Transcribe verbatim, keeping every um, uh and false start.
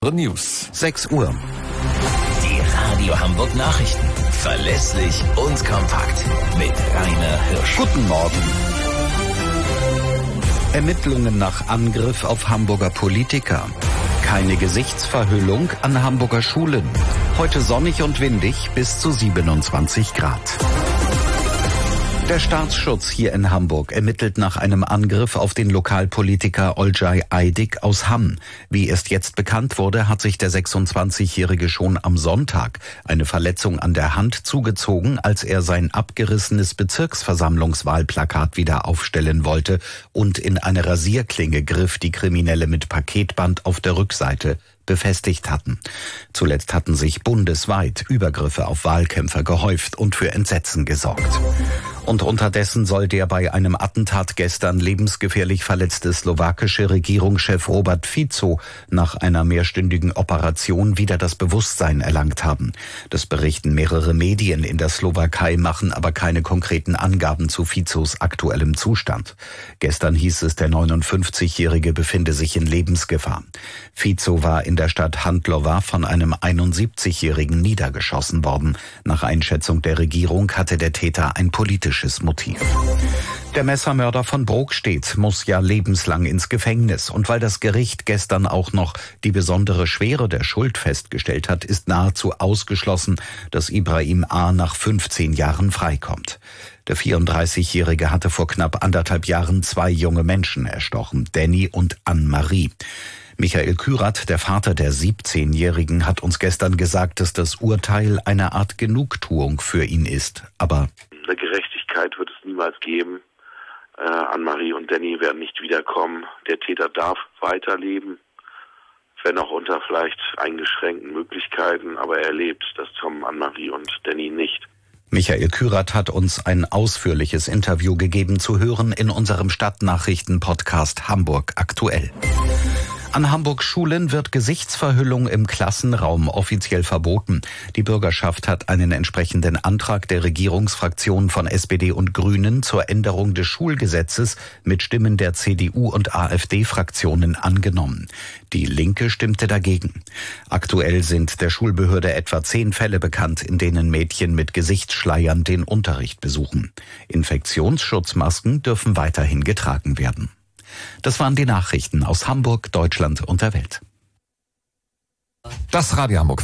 News. sechs Uhr. Die Radio Hamburg Nachrichten. Verlässlich und kompakt. Mit Rainer Hirsch. Guten Morgen. Ermittlungen nach Angriff auf Hamburger Politiker. Keine Gesichtsverhüllung an Hamburger Schulen. Heute sonnig und windig bis zu siebenundzwanzig Grad. Der Staatsschutz hier in Hamburg ermittelt nach einem Angriff auf den Lokalpolitiker Olcay Aydik aus Hamm. Wie erst jetzt bekannt wurde, hat sich der sechsundzwanzigjährige schon am Sonntag eine Verletzung an der Hand zugezogen, als er sein abgerissenes Bezirksversammlungswahlplakat wieder aufstellen wollte und in eine Rasierklinge griff, die Kriminelle mit Paketband auf der Rückseite befestigt hatten. Zuletzt hatten sich bundesweit Übergriffe auf Wahlkämpfer gehäuft und für Entsetzen gesorgt. Und unterdessen soll der bei einem Attentat gestern lebensgefährlich verletzte slowakische Regierungschef Robert Fico nach einer mehrstündigen Operation wieder das Bewusstsein erlangt haben. Das berichten mehrere Medien in der Slowakei, machen aber keine konkreten Angaben zu Ficos aktuellem Zustand. Gestern hieß es, der neunundfünfzigjährige befinde sich in Lebensgefahr. Fico war in der Stadt Handlowa von einem einundsiebzigjährigen niedergeschossen worden. Nach Einschätzung der Regierung hatte der Täter ein politisches Motiv. Der Messermörder von Brokstedt muss ja lebenslang ins Gefängnis. Und weil das Gericht gestern auch noch die besondere Schwere der Schuld festgestellt hat, ist nahezu ausgeschlossen, dass Ibrahim A. nach fünfzehn Jahren freikommt. Der vierunddreißigjährige hatte vor knapp anderthalb Jahren zwei junge Menschen erstochen, Danny und Anne-Marie. Michael Kürath, der Vater der siebzehnjährigen, hat uns gestern gesagt, dass das Urteil eine Art Genugtuung für ihn ist. Aber eine Gerechtigkeit wird es niemals geben. Äh, Anne-Marie und Danny werden nicht wiederkommen. Der Täter darf weiterleben, wenn auch unter vielleicht eingeschränkten Möglichkeiten, aber er lebt. Das haben Anne-Marie und Danny nicht. Michael Kürath hat uns ein ausführliches Interview gegeben, zu hören in unserem Stadtnachrichten-Podcast Hamburg aktuell. An Hamburgs Schulen wird Gesichtsverhüllung im Klassenraum offiziell verboten. Die Bürgerschaft hat einen entsprechenden Antrag der Regierungsfraktionen von S P D und Grünen zur Änderung des Schulgesetzes mit Stimmen der C D U und AfD-Fraktionen angenommen. Die Linke stimmte dagegen. Aktuell sind der Schulbehörde etwa zehn Fälle bekannt, in denen Mädchen mit Gesichtsschleiern den Unterricht besuchen. Infektionsschutzmasken dürfen weiterhin getragen werden. Das waren die Nachrichten aus Hamburg, Deutschland und der Welt. Das Radio Hamburg.